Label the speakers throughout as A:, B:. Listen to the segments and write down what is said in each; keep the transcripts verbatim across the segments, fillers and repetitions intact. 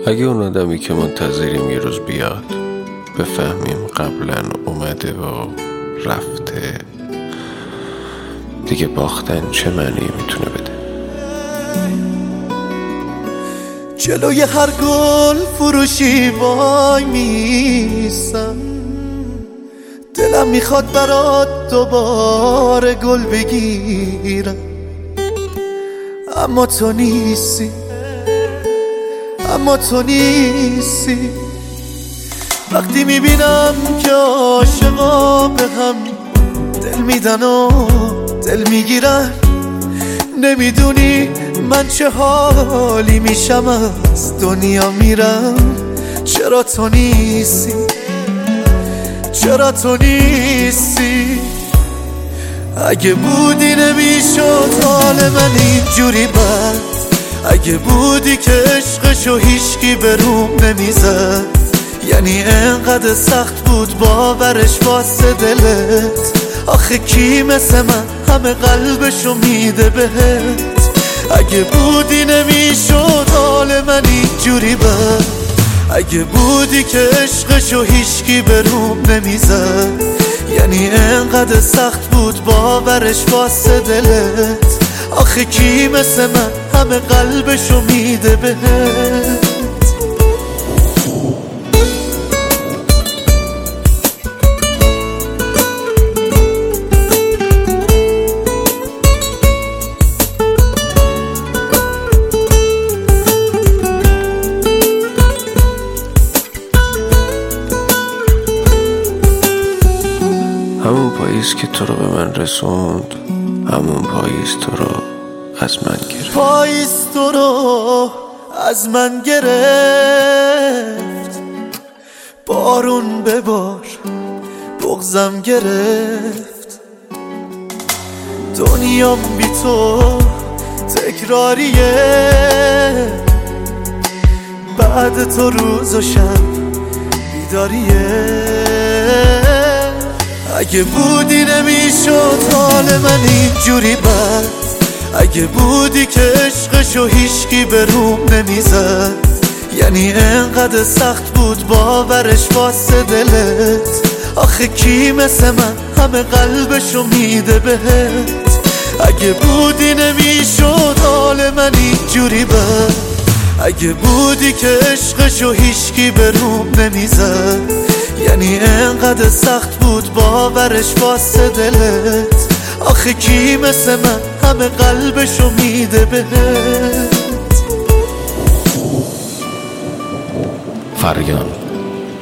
A: اگه اون آدمی که منتظریم یه روز بیاد بفهمیم قبلا اومده و رفته، دیگه باختن چه معنی میتونه بده؟
B: جلوی هر گل فروشی وای میسم، دلم میخواد برات دوباره گل بگیرم، اما تو نیستی، اما تو نیستی. وقتی میبینم که عاشقا به هم دل میدن و دل میگیرن، نمیدونی من چه حالی میشم از دنیا میرم. چرا تو نیستی، چرا تو نیستی؟ اگه بودی نمیشد حال من اینجوری بد، اگه بودی که عشقشو هیچکی به روم نمیزد، یعنی انقدر سخت بود باورش واسه دلت. آخه کی مثل من همه قلبشو میده بهت؟ اگه بودی نمیشد حال من اینجوری بد، اگه بودی که عشقشو هیچکی به روم نمیزد، یعنی انقدر سخت بود باورش واسه دلت. آخه کی مثل من همه قلبشو میده بهت؟
A: همون پاییز که تو رو به من رسوند، همون پاییز تو رو از من گرفت.
B: پاییز تو رو از من گرفت، بارون ببار بغضم گرفت. دنیام بی تو تکراریه، بعد تو روز و شب بیداریه. اگه بودی نمیشد حال من اینجوری بد، اگه بودی که عشقشو هیچکی به روم نمیزد، یعنی انقدر سخت بود باورش واسه دلت. آخه کی مثل من همه قلبشو میده بهت؟ اگه بودی نمیشد حال من اینجوری بد، اگه بودی که عشقشو هیچکی به روم نمیزد، یعنی انقدر سخت بود باورش واسه دلت. آخه کی مثل من همه قلبشو میده بهت؟
A: فریان،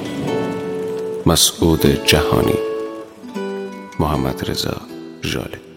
A: مسعود جهانی، محمد رضا ژاله.